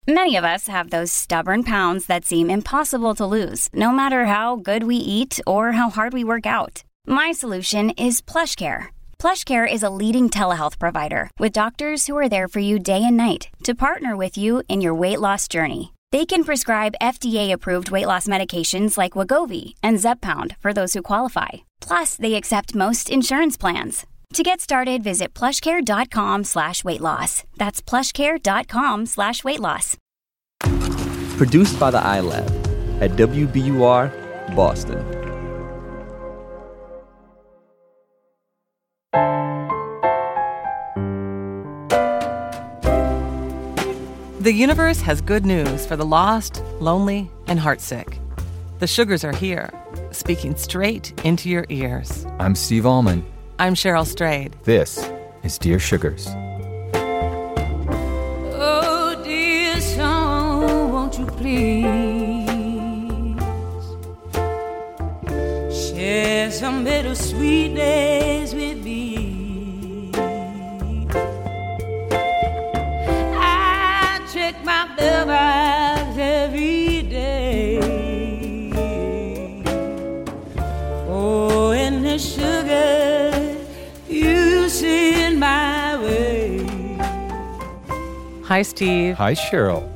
Many of us have those stubborn pounds that seem impossible to lose, no matter how good we eat or how hard we work out. My solution is PlushCare. PlushCare is a leading telehealth provider with doctors who are there for you day and night to partner with you in your weight loss journey. They can prescribe FDA-approved weight loss medications like Wegovy and Zepbound for those who qualify. Plus, they accept most insurance plans. To get started, visit plushcare.com/weightloss. That's plushcare.com/weightloss. Produced by the iLab at WBUR, Boston. The universe has good news for the lost, lonely, and heartsick. The Sugars are here, speaking straight into your ears. I'm Steve Allman. I'm Cheryl Strayed. This is Dear Sugars. Oh, dear song, won't you please share some bittersweet days with me? I check my mailbox every day. Oh, and the sugar you send my way. Hi, Steve. Hi, Cheryl.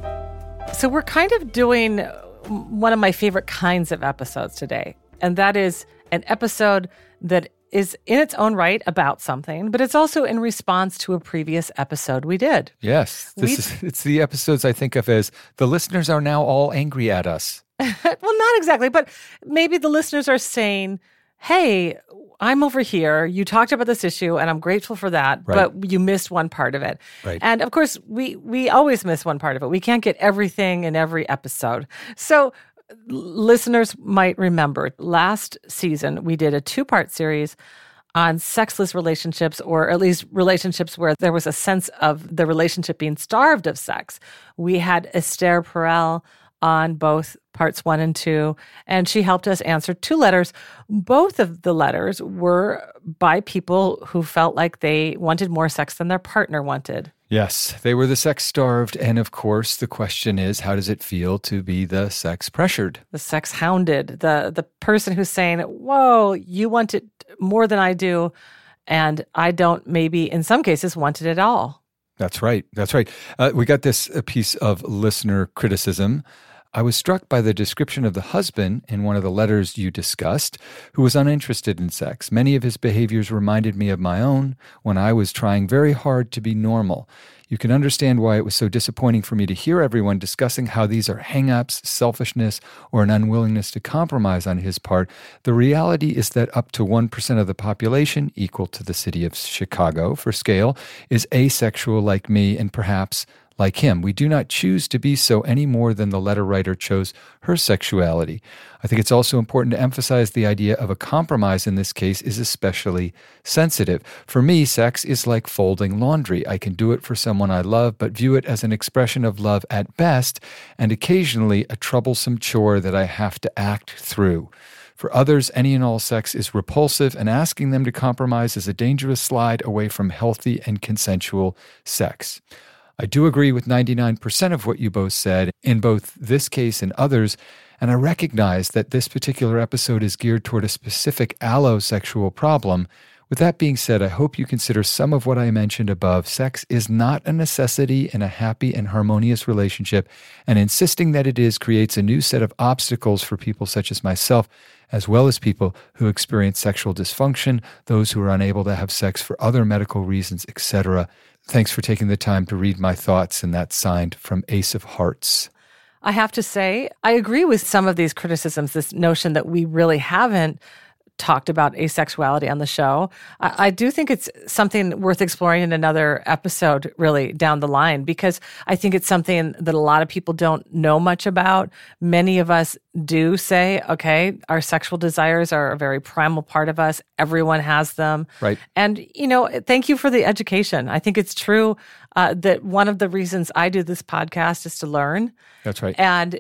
So we're kind of doing one of my favorite kinds of episodes today, and that is an episode that is in its own right about something, but it's also in response to a previous episode we did. Yes, it's the episodes I think of as the listeners are now all angry at us. Well, not exactly, but maybe the listeners are saying, hey, I'm over here. You talked about this issue, and I'm grateful for that, Right. but you missed one part of it. Right. And of course, we always miss one part of it. We can't get everything in every episode. So listeners might remember last season, we did a 2-part series on sexless relationships, or at least relationships where there was a sense of the relationship being starved of sex. We had Esther Perel on both parts 1 and 2, and she helped us answer 2 letters. Both of the letters were by people who felt like they wanted more sex than their partner wanted. Yes, they were the sex-starved, and of course, the question is, how does it feel to be the sex-pressured? The sex-hounded, the person who's saying, whoa, you want it more than I do, and I don't maybe, in some cases, want it at all. That's right. That's right. We got this piece of listener criticism. I was struck by the description of the husband in one of the letters you discussed, who was uninterested in sex. Many of his behaviors reminded me of my own when I was trying very hard to be normal. You can understand why it was so disappointing for me to hear everyone discussing how these are hang-ups, selfishness, or an unwillingness to compromise on his part. The reality is that up to 1% of the population, equal to the city of Chicago for scale, is asexual like me and perhaps like him. We do not choose to be so any more than the letter writer chose her sexuality. I think it's also important to emphasize the idea of a compromise in this case is especially sensitive. For me, sex is like folding laundry. I can do it for someone I love, but view it as an expression of love at best, and occasionally a troublesome chore that I have to act through. For others, any and all sex is repulsive, and asking them to compromise is a dangerous slide away from healthy and consensual sex. I do agree with 99% of what you both said in both this case and others, and I recognize that this particular episode is geared toward a specific allosexual problem. With that being said, I hope you consider some of what I mentioned above. Sex is not a necessity in a happy and harmonious relationship, and insisting that it is creates a new set of obstacles for people such as myself, as well as people who experience sexual dysfunction, those who are unable to have sex for other medical reasons, etc. Thanks for taking the time to read my thoughts, and that's signed from Ace of Hearts. I have to say, I agree with some of these criticisms, this notion that we really haven't talked about asexuality on the show. I do think it's something worth exploring in another episode really down the line, because I think it's something that a lot of people don't know much about. Many of us do say, okay, our sexual desires are a very primal part of us. Everyone has them. Right. And, thank you for the education. I think it's true that one of the reasons I do this podcast is to learn. That's right. And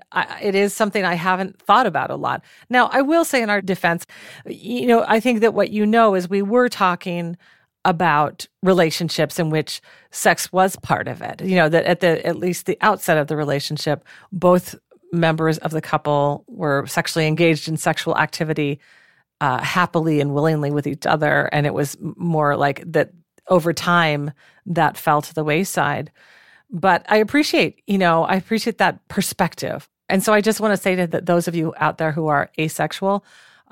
it is something I haven't thought about a lot. Now, I will say in our defense, I think that what is we were talking about relationships in which sex was part of it. You know, that at least the outset of the relationship, both members of the couple were sexually engaged in sexual activity happily and willingly with each other. And it was more like that over time that fell to the wayside. But I appreciate that perspective. And so I just want to say to those of you out there who are asexual,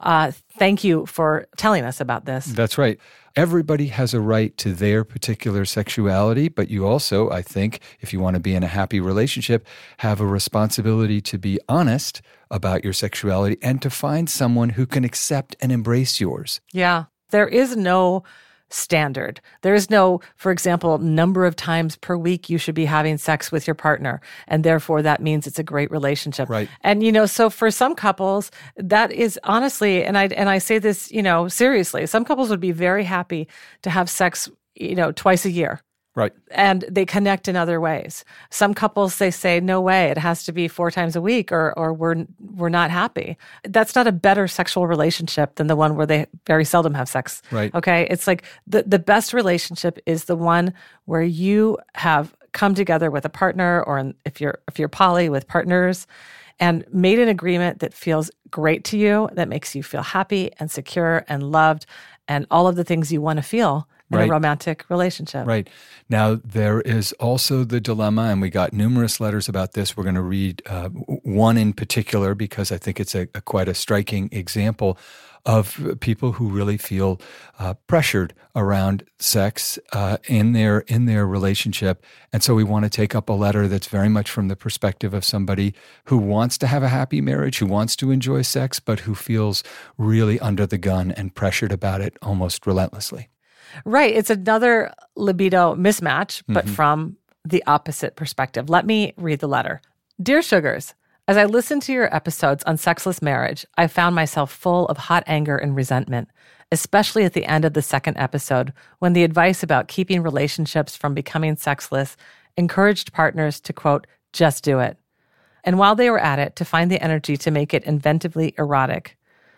thank you for telling us about this. That's right. Everybody has a right to their particular sexuality, but you also, I think, if you want to be in a happy relationship, have a responsibility to be honest about your sexuality and to find someone who can accept and embrace yours. Yeah. There is no standard. There is no, for example, number of times per week you should be having sex with your partner, and therefore that means it's a great relationship. Right. And so for some couples, that is honestly, and I say this, seriously, some couples would be very happy to have sex, twice a year. Right. And they connect in other ways. Some couples, they say, no way, it has to be 4 times a week or we're not happy. That's not a better sexual relationship than the one where they very seldom have sex. Right. Okay. It's like the best relationship is the one where you have come together with a partner, or if you're poly, with partners, and made an agreement that feels great to you, that makes you feel happy and secure and loved and all of the things you want to feel in a romantic relationship. Right. Now, there is also the dilemma, and we got numerous letters about this. We're going to read one in particular because I think it's quite a striking example of people who really feel pressured around sex in their relationship. And so we want to take up a letter that's very much from the perspective of somebody who wants to have a happy marriage, who wants to enjoy sex, but who feels really under the gun and pressured about it almost relentlessly. Right. It's another libido mismatch, but from the opposite perspective. Let me read the letter. Dear Sugars, as I listened to your episodes on sexless marriage, I found myself full of hot anger and resentment, especially at the end of the second episode, when the advice about keeping relationships from becoming sexless encouraged partners to, quote, just do it. And while they were at it, to find the energy to make it inventively erotic.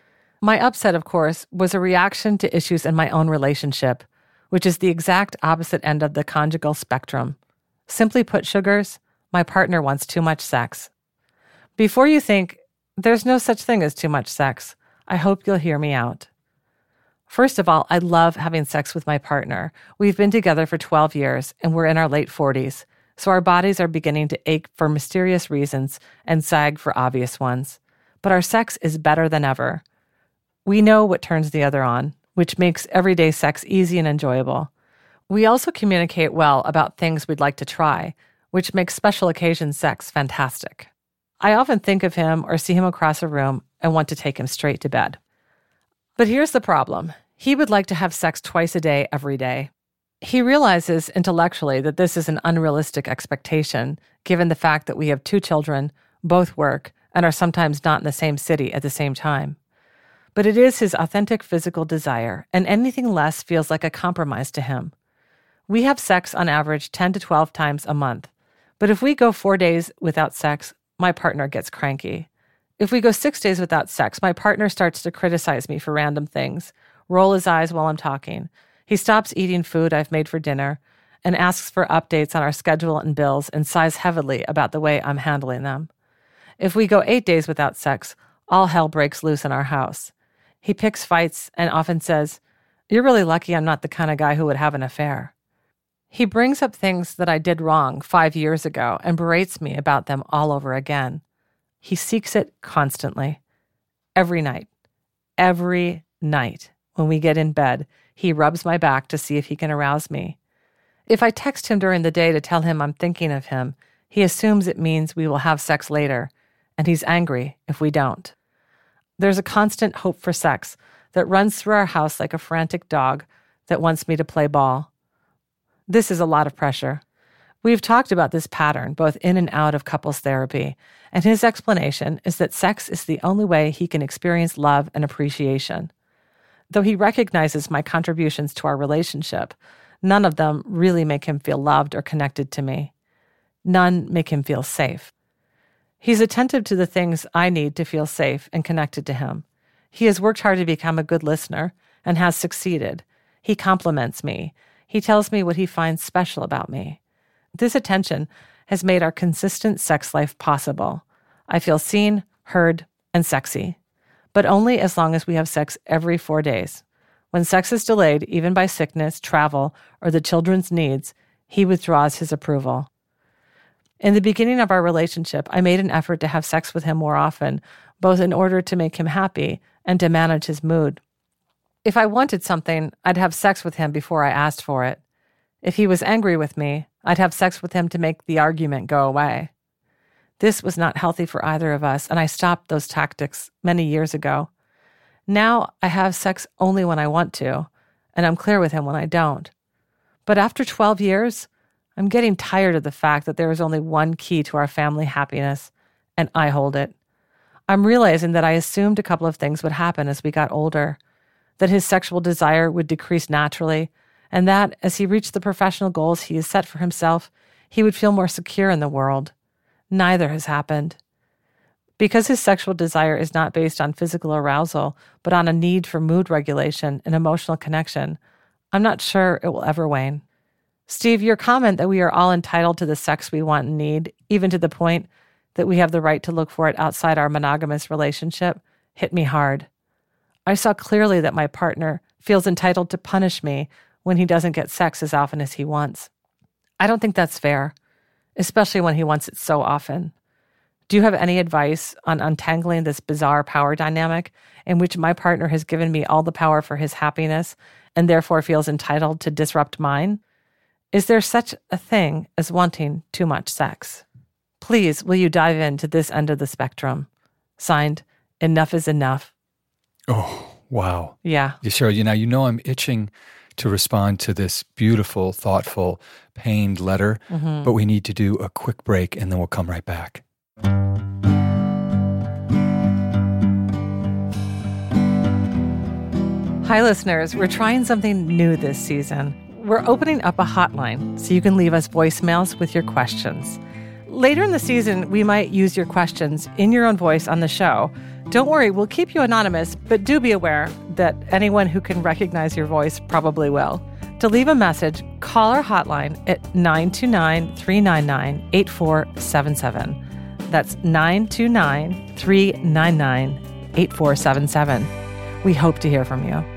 My upset, of course, was a reaction to issues in my own relationship, which is the exact opposite end of the conjugal spectrum. Simply put, Sugars, my partner wants too much sex. Before you think, there's no such thing as too much sex, I hope you'll hear me out. First of all, I love having sex with my partner. We've been together for 12 years, and we're in our late 40s, so our bodies are beginning to ache for mysterious reasons and sag for obvious ones. But our sex is better than ever. We know what turns the other on, which makes everyday sex easy and enjoyable. We also communicate well about things we'd like to try, which makes special occasion sex fantastic. I often think of him or see him across a room and want to take him straight to bed. But here's the problem. He would like to have sex twice a day, every day. He realizes intellectually that this is an unrealistic expectation, given the fact that we have 2 children, both work, and are sometimes not in the same city at the same time. But it is his authentic physical desire, and anything less feels like a compromise to him. We have sex on average 10 to 12 times a month, but if we go 4 days without sex, my partner gets cranky. If we go 6 days without sex, my partner starts to criticize me for random things, roll his eyes while I'm talking. He stops eating food I've made for dinner and asks for updates on our schedule and bills and sighs heavily about the way I'm handling them. If we go 8 days without sex, all hell breaks loose in our house. He picks fights and often says, "You're really lucky I'm not the kind of guy who would have an affair." He brings up things that I did wrong 5 years ago and berates me about them all over again. He seeks it constantly. Every night. Every night. When we get in bed, he rubs my back to see if he can arouse me. If I text him during the day to tell him I'm thinking of him, he assumes it means we will have sex later, and he's angry if we don't. There's a constant hope for sex that runs through our house like a frantic dog that wants me to play ball. This is a lot of pressure. We've talked about this pattern both in and out of couples therapy, and his explanation is that sex is the only way he can experience love and appreciation. Though he recognizes my contributions to our relationship, none of them really make him feel loved or connected to me. None make him feel safe. He's attentive to the things I need to feel safe and connected to him. He has worked hard to become a good listener and has succeeded. He compliments me. He tells me what he finds special about me. This attention has made our consistent sex life possible. I feel seen, heard, and sexy. But only as long as we have sex every 4 days. When sex is delayed, even by sickness, travel, or the children's needs, he withdraws his approval. In the beginning of our relationship, I made an effort to have sex with him more often, both in order to make him happy and to manage his mood. If I wanted something, I'd have sex with him before I asked for it. If he was angry with me, I'd have sex with him to make the argument go away. This was not healthy for either of us, and I stopped those tactics many years ago. Now I have sex only when I want to, and I'm clear with him when I don't. But after 12 years, I'm getting tired of the fact that there is only one key to our family happiness, and I hold it. I'm realizing that I assumed a couple of things would happen as we got older, that his sexual desire would decrease naturally, and that, as he reached the professional goals he has set for himself, he would feel more secure in the world. Neither has happened. Because his sexual desire is not based on physical arousal, but on a need for mood regulation and emotional connection, I'm not sure it will ever wane. Steve, your comment that we are all entitled to the sex we want and need, even to the point that we have the right to look for it outside our monogamous relationship, hit me hard. I saw clearly that my partner feels entitled to punish me when he doesn't get sex as often as he wants. I don't think that's fair, especially when he wants it so often. Do you have any advice on untangling this bizarre power dynamic in which my partner has given me all the power for his happiness and therefore feels entitled to disrupt mine? Is there such a thing as wanting too much sex? Please, will you dive into this end of the spectrum? Signed, Enough is Enough. Oh, wow. Yeah. Cheryl, you know I'm itching to respond to this beautiful, thoughtful, pained letter, but we need to do a quick break and then we'll come right back. Hi, listeners. We're trying something new this season. We're opening up a hotline so you can leave us voicemails with your questions. Later in the season, we might use your questions in your own voice on the show. Don't worry, we'll keep you anonymous, but do be aware that anyone who can recognize your voice probably will. To leave a message, call our hotline at 929-399-8477. That's 929-399-8477. We hope to hear from you.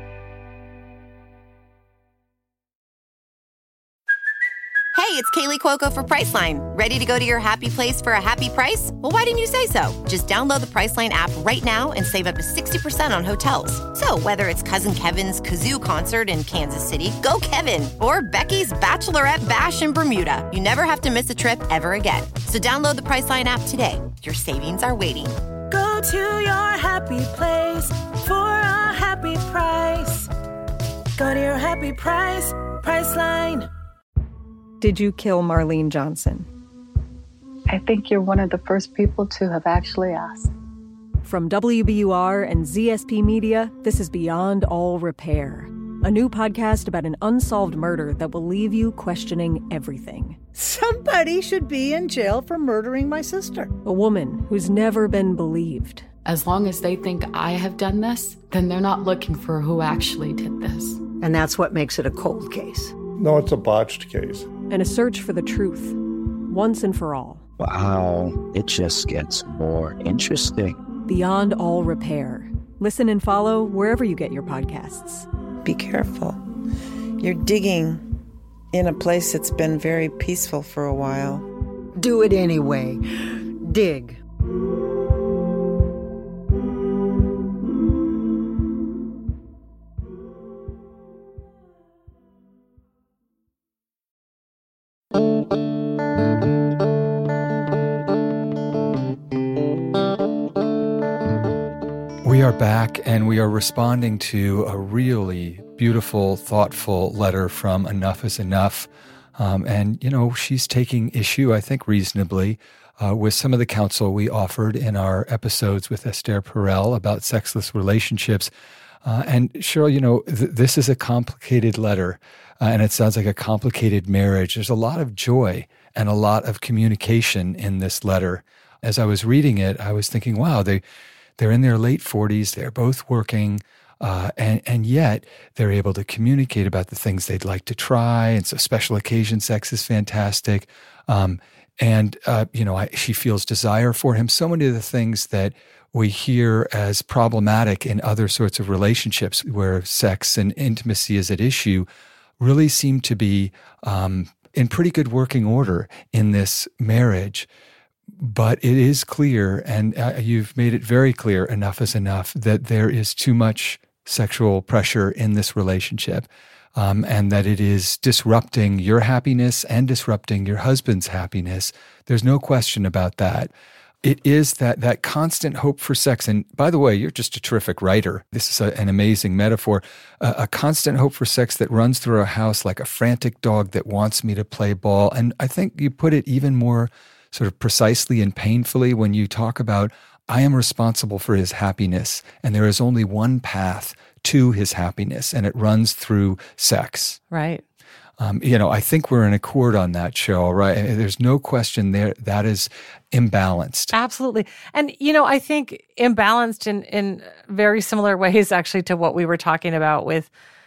Hey, it's Kaylee Cuoco for Priceline. Ready to go to your happy place for a happy price? Well, why didn't you say so? Just download the Priceline app right now and save up to 60% on hotels. So whether it's Cousin Kevin's Kazoo Concert in Kansas City, go Kevin, or Becky's Bachelorette Bash in Bermuda, you never have to miss a trip ever again. So download the Priceline app today. Your savings are waiting. Go to your happy place for a happy price. Go to your happy price, Priceline. Did you kill Marlene Johnson? I think you're one of the first people to have actually asked. From WBUR and ZSP Media, this is Beyond All Repair, a new podcast about an unsolved murder that will leave you questioning everything. Somebody should be in jail for murdering my sister. A woman who's never been believed. As long as they think I have done this, then they're not looking for who actually did this. And that's what makes it a cold case. No, it's a botched case. And a search for the truth, once and for all. Wow, it just gets more interesting. Beyond All Repair. Listen and follow wherever you get your podcasts. Be careful. You're digging in a place that's been very peaceful for a while. Do it anyway. Dig. We are back and we are responding to a really beautiful, thoughtful letter from Enough is Enough. She's taking issue, I think reasonably, with some of the counsel we offered in our episodes with Esther Perel about sexless relationships. And Cheryl, this is a complicated letter, and it sounds like a complicated marriage. There's a lot of joy and a lot of communication in this letter. As I was reading it, I was thinking, wow, they're in their late 40s. They're both working. And yet they're able to communicate about the things they'd like to try. And so special occasion sex is fantastic. She feels desire for him. So many of the things that we hear as problematic in other sorts of relationships where sex and intimacy is at issue really seem to be in pretty good working order in this marriage. But it is clear, and you've made it very clear, enough is enough, that there is too much sexual pressure in this relationship, and that it is disrupting your happiness and disrupting your husband's happiness. There's no question about that. It is that constant hope for sex. And by the way, you're just a terrific writer. This is an amazing metaphor. A constant hope for sex that runs through our house like a frantic dog that wants me to play ball. And I think you put it even more sort of precisely and painfully when you talk about, I am responsible for his happiness, and there is only one path to his happiness, and it runs through sex. Right. I think we're in accord on that, Cheryl, right? There's no question there that is imbalanced. Absolutely. And, I think imbalanced in very similar ways, actually, to what we were talking about with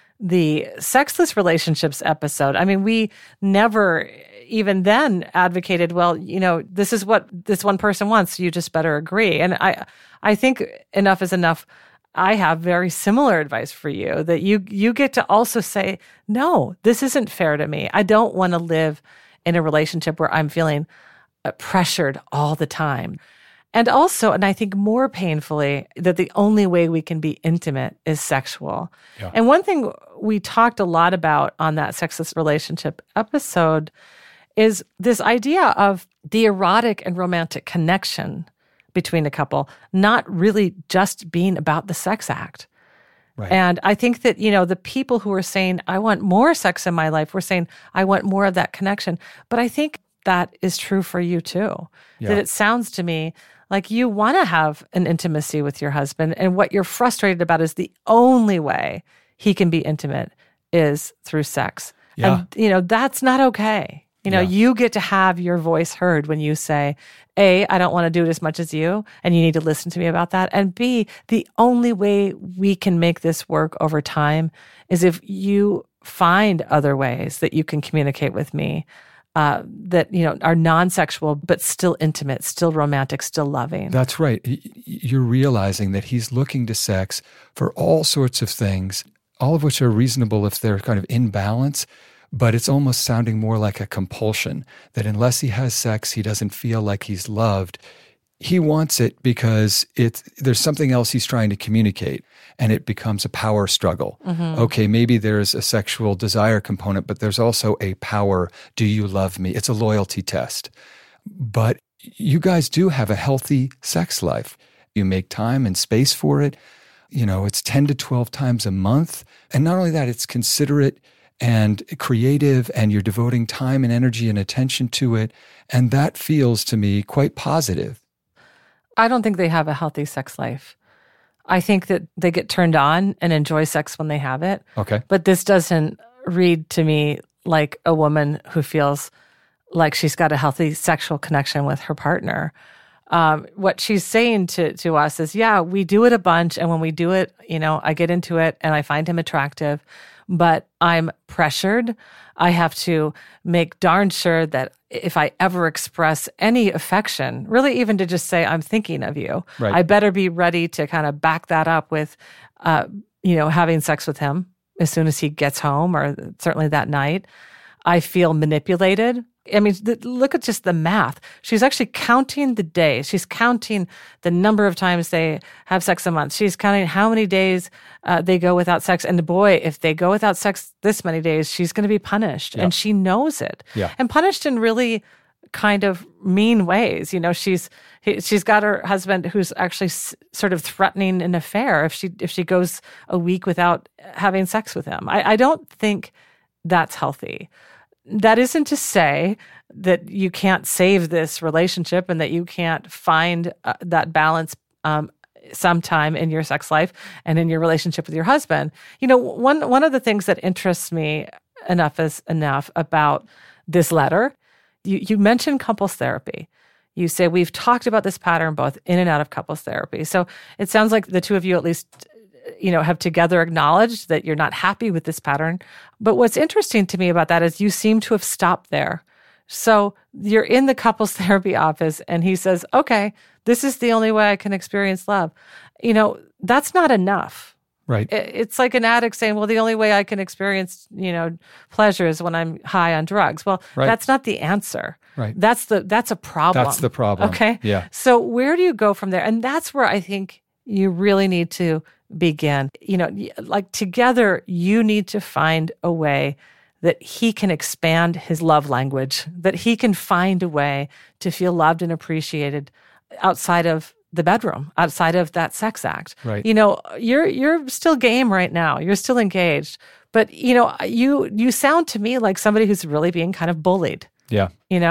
the sexless relationships episode. I mean, we never even then advocated, well, this is what this one person wants, so you just better agree. And I think enough is enough. I have very similar advice for you, that you get to also say, no, this isn't fair to me. I don't want to live in a relationship where I'm feeling pressured all the time. And also, and I think more painfully, that the only way we can be intimate is sexual. Yeah. And one thing we talked a lot about on that sexless relationship episode is this idea of the erotic and romantic connection between a couple not really just being about the sex act. Right. And I think that, the people who are saying, I want more sex in my life, we're saying, I want more of that connection. But I think that is true for you too. Yeah. That it sounds to me like you want to have an intimacy with your husband, and what you're frustrated about is the only way he can be intimate is through sex. Yeah. And, that's not okay. You get to have your voice heard when you say, A, I don't want to do it as much as you, and you need to listen to me about that. And B, the only way we can make this work over time is if you find other ways that you can communicate with me that, are non-sexual, but still intimate, still romantic, still loving. That's right. You're realizing that he's looking to sex for all sorts of things, all of which are reasonable if they're kind of in balance. But it's almost sounding more like a compulsion, that unless he has sex, he doesn't feel like he's loved. He wants it because there's something else he's trying to communicate, and it becomes a power struggle. Mm-hmm. Okay, maybe there's a sexual desire component, but there's also a power, do you love me? It's a loyalty test. But you guys do have a healthy sex life. You make time and space for it. It's 10 to 12 times a month. And not only that, it's considerate and creative, and you're devoting time and energy and attention to it. And that feels to me quite positive. I don't think they have a healthy sex life. I think that they get turned on and enjoy sex when they have it. Okay. But this doesn't read to me like a woman who feels like she's got a healthy sexual connection with her partner. What she's saying to us is, yeah, we do it a bunch. And when we do it, I get into it and I find him attractive. But I'm pressured. I have to make darn sure that if I ever express any affection, really even to just say, I'm thinking of you, right, I better be ready to kind of back that up with, having sex with him as soon as he gets home, or certainly that night. I feel manipulated. I mean, look at just the math. She's actually counting the days. She's counting the number of times they have sex a month. She's counting how many days they go without sex. And boy, if they go without sex this many days, she's going to be punished. Yep. And she knows it. Yeah. And punished in really kind of mean ways. She's got her husband who's actually sort of threatening an affair if she goes a week without having sex with him. I don't think that's healthy. That isn't to say that you can't save this relationship and that you can't find that balance sometime in your sex life and in your relationship with your husband. One of the things that interests me enough about this letter, you mentioned couples therapy. You say, we've talked about this pattern both in and out of couples therapy. So it sounds like the two of you at least have together acknowledged that you're not happy with this pattern. But what's interesting to me about that is you seem to have stopped there. So you're in the couples therapy office and he says, okay, this is the only way I can experience love. That's not enough. Right. It's like an addict saying, well, the only way I can experience, pleasure is when I'm high on drugs. Well, That's not the answer. Right. That's a problem. That's the problem. Okay. Yeah. So where do you go from there? And that's where I think you really need to begin. Like together, you need to find a way that he can expand his love language, that he can find a way to feel loved and appreciated outside of the bedroom, outside of that sex act. Right. You're still game right now. You're still engaged. But, you sound to me like somebody who's really being kind of bullied. Yeah.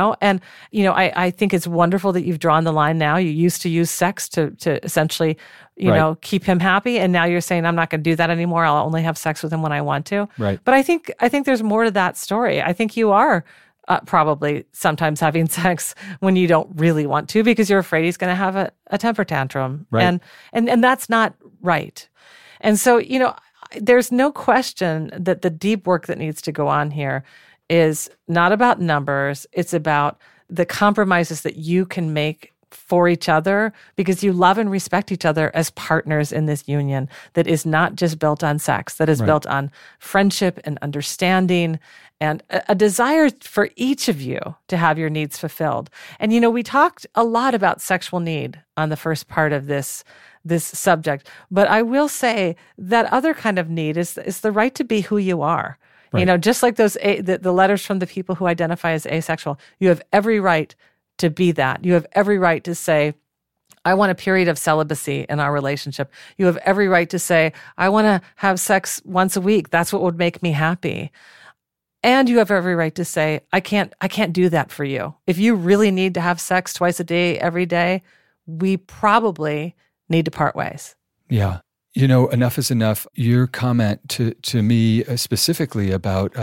I think it's wonderful that you've drawn the line now. You used to use sex to essentially, keep him happy. And now you're saying, I'm not going to do that anymore. I'll only have sex with him when I want to. Right. But I think there's more to that story. I think you are probably sometimes having sex when you don't really want to because you're afraid he's going to have a temper tantrum. Right. And that's not right. And so, there's no question that the deep work that needs to go on here is not about numbers. It's about the compromises that you can make for each other because you love and respect each other as partners in this union that is not just built on sex, that is built on friendship and understanding and a desire for each of you to have your needs fulfilled. And, we talked a lot about sexual need on the first part of this subject, but I will say that other kind of need is the right to be who you are. Right. Just like those the letters from the people who identify as asexual, you have every right to be that. You have every right to say, I want a period of celibacy in our relationship. You have every right to say, I want to have sex once a week. That's what would make me happy. And you have every right to say, I can't do that for you. If you really need to have sex twice a day, every day, we probably need to part ways. Yeah. Enough is enough. Your comment to me specifically about,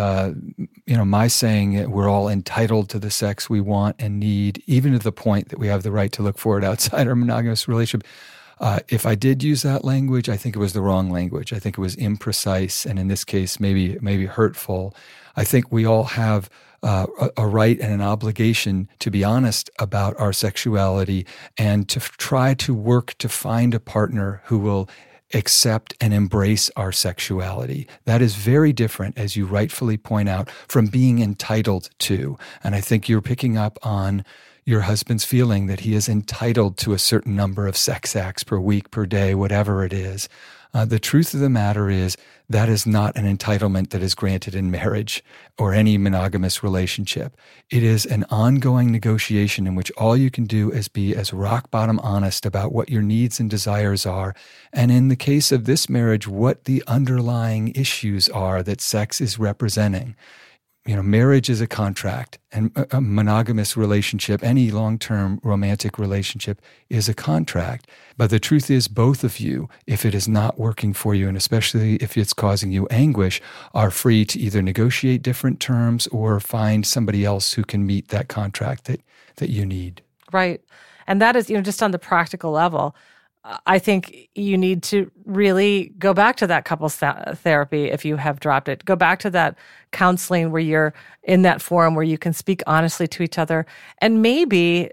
my saying that we're all entitled to the sex we want and need, even to the point that we have the right to look for it outside our monogamous relationship. If I did use that language, I think it was the wrong language. I think it was imprecise, and in this case, maybe hurtful. I think we all have a right and an obligation to be honest about our sexuality and to try to work to find a partner who will accept and embrace our sexuality. That is very different, as you rightfully point out, from being entitled to. And I think you're picking up on your husband's feeling that he is entitled to a certain number of sex acts per week, per day, whatever it is. The truth of the matter is that is not an entitlement that is granted in marriage or any monogamous relationship. It is an ongoing negotiation in which all you can do is be as rock bottom honest about what your needs and desires are. And in the case of this marriage, what the underlying issues are that sex is representing. Marriage is a contract, and a monogamous relationship, any long-term romantic relationship, is a contract. But the truth is, both of you, if it is not working for you, and especially if it's causing you anguish, are free to either negotiate different terms or find somebody else who can meet that contract that you need. Right. And that is, just on the practical level, I think you need to really go back to that couples therapy if you have dropped it. Go back to that counseling where you're in that forum where you can speak honestly to each other. And maybe,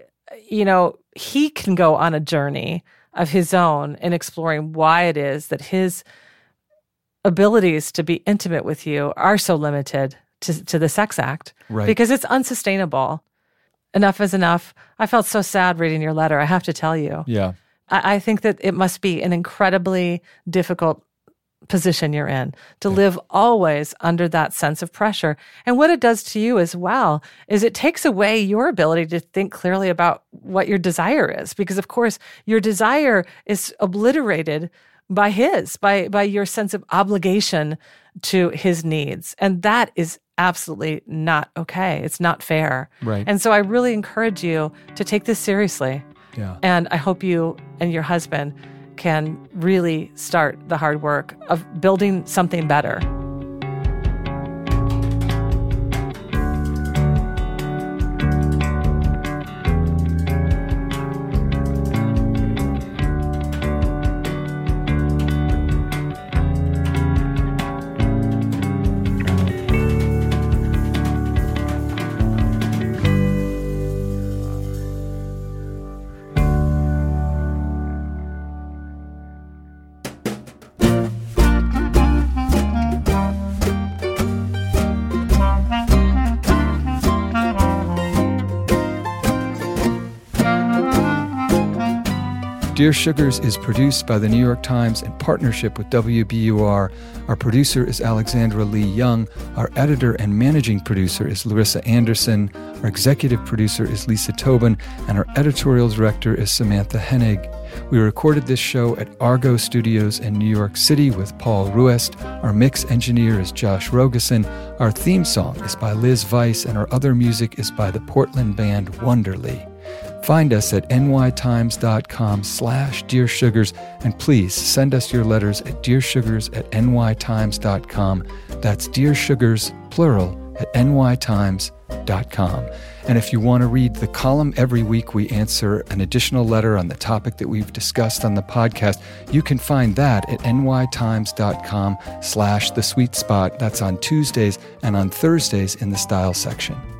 he can go on a journey of his own in exploring why it is that his abilities to be intimate with you are so limited to the sex act. Right. Because it's unsustainable. Enough is enough. I felt so sad reading your letter, I have to tell you. Yeah. I think that it must be an incredibly difficult position you're in to live always under that sense of pressure. And what it does to you as well is it takes away your ability to think clearly about what your desire is. Because, of course, your desire is obliterated by your sense of obligation to his needs. And that is absolutely not okay. It's not fair. Right. And so I really encourage you to take this seriously. Yeah. And I hope you and your husband can really start the hard work of building something better. Dear Sugars is produced by the New York Times in partnership with WBUR. Our producer is Alexandra Lee Young. Our editor and managing producer is Larissa Anderson. Our executive producer is Lisa Tobin. And our editorial director is Samantha Hennig. We recorded this show at Argo Studios in New York City with Paul Ruest. Our mix engineer is Josh Rogeson. Our theme song is by Liz Weiss, and our other music is by the Portland band Wonderly. Find us at nytimes.com/Dear Sugars, and please send us your letters at dearsugars@nytimes.com. That's Dear Sugars, plural, at nytimes.com. And if you want to read the column every week, we answer an additional letter on the topic that we've discussed on the podcast. You can find that at nytimes.com/The Sweet Spot. That's on Tuesdays and on Thursdays in the Style section.